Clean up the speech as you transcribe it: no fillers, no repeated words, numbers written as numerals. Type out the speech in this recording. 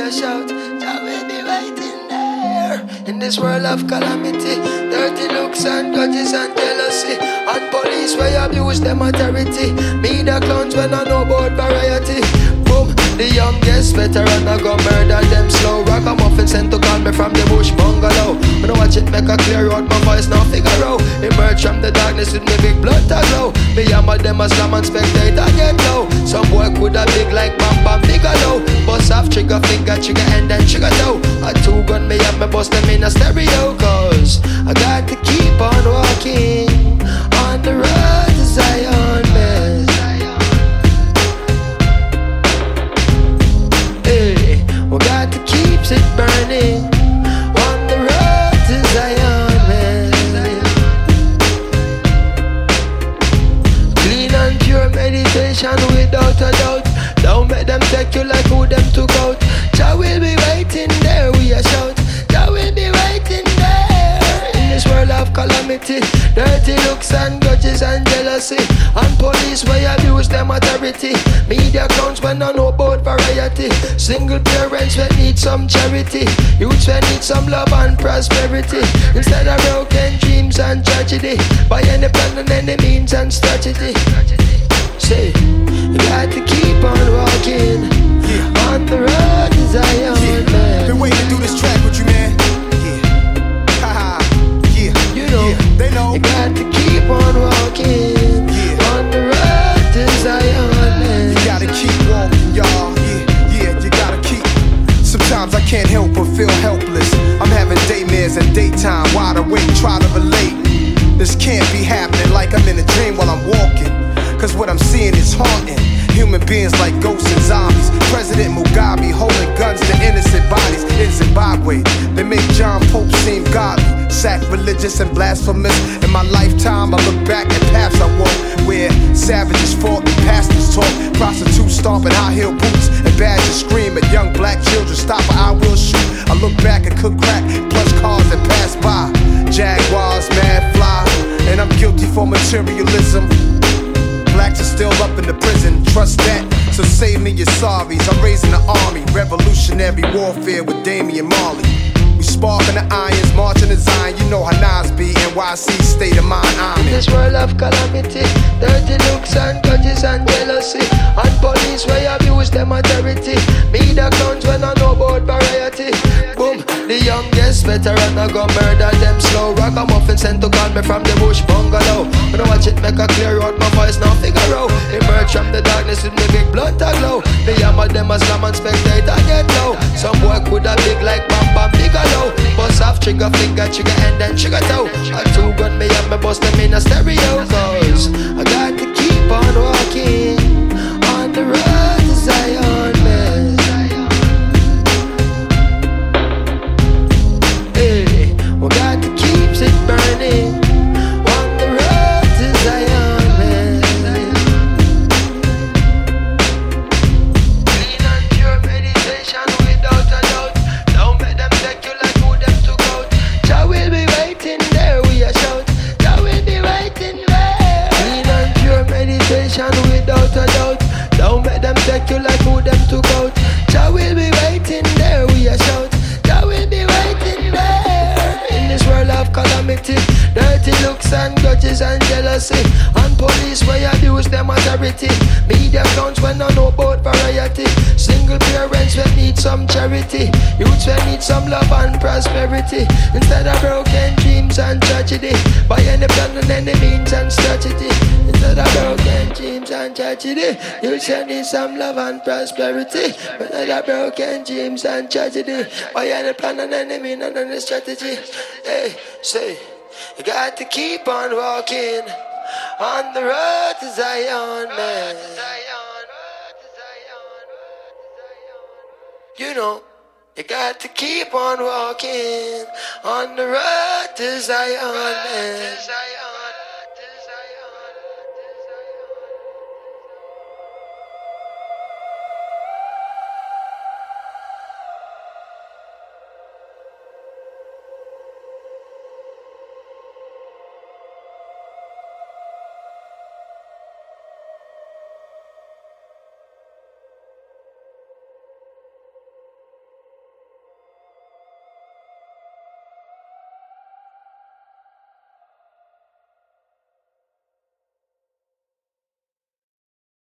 a shout. Jah will be waiting there. In this world of calamity, dirty looks and grudges and jealousy, and police where abuse them authority. Media clowns when I know about variety. Boom, the youngest veteran I go murder them slow. Ragamuffin sent to call me from the bush bungalow. When I watch it make a clear out, my voice now figure out. Emerge from the darkness with me big blood tag low. Me hammer them a slam and spectator get low. Some boy coulda big like Bam Bam Bigelow. Bust off trigger finger, trigger and then trigger toe. A two gun me up, me bust them in a stereo. Cause I got to keep on walking on the road to Zion, man. Hey, we got to keep it burning on the road to Zion, man. Clean and pure meditation without a doubt. Don't make them take you like who them took out. Jah will be waiting there, we a shout. Jah will be waiting there. In this world of calamity, dirty looks and grudges and jealousy, and police where abuse them authority. Media clowns when I know about variety. Single parents when need some charity. Youths when need some love and prosperity. Instead of broken dreams and tragedy, by any plan and any means and strategy. Say, you got to keep on walking on the road to Zion, man. Been waiting to do this track with you, man. Yeah, haha, yeah. You know, yeah, they know. You got to keep on walking on the road to Zion, man. You gotta keep walking, y'all. Yeah, you gotta keep. Sometimes I can't help but feel helpless. I'm having daymares and daytime, wide awake, try to relate. This can't be happening like I'm in a dream while I'm walking. Cause what I'm seeing is haunting. Human beings like ghosts and zombies. President Mugabe holding guns to innocent bodies in Zimbabwe. They make John Pope seem godly, sacrilegious and blasphemous. In my lifetime I look back at paths I walk, where savages fought and pastors taught. Prostitutes stomping high heel boots and badgers scream at young black children. Stop or I will shoot. I look back and cook crack, plush cars that pass by. Jaguars, mad fly, and I'm guilty for materialism. Blacks are still up in the prison, trust that. So save me your sorries. I'm raising the army, revolutionary warfare with Damian Marley. We sparking the irons, marching the Zion. You know how Nas be, NYC state of mind. I'm in this world of calamity, dirty looks and grudges and jealousy, and police where abuse them authority. Media clowns when I know about variety. Boom, the youngest veteran I go murder them slow. Ragamuffin sent to call me from the bush bungalow. When I watch it make a clear out, my voice now figure out. Emerge from the darkness with me big blood tag low. Me hammer them a slam and spectator get low. Some boy coulda big like Bam Bam Bigelow. Bust off trigger finger, trigger and then trigger toe. A two gun me up, me bust them in a stereo. Cause I got to keep on walking on the road to Zion, man. Hey, we got to keep it burning on the road to Zion, man. Clean and pure meditation without a doubt. Don't make them take you like who them took out. Jah will be waiting there, we a shout. Jah will be waiting there. Clean and pure meditation without a doubt. Don't make them take you like who them took out. Jah will be waiting there, we a shout. Jah will be waiting there. In this world of calamity, dirty looks and grudges and jealousy, and police where abuse them authority. Media clowns when I know about variety. Single parents when need some charity. Youths when need some love and prosperity. Instead of broken dreams and tragedy, by any plan and any means and strategy. Instead of broken dreams and tragedy, youths when need some love and prosperity. Instead of broken dreams and tragedy, by any plan and any means and any strategy. Hey, say, you got to keep on walking on the road to Zion, man. You know, you got to keep on walking on the road to Zion, man.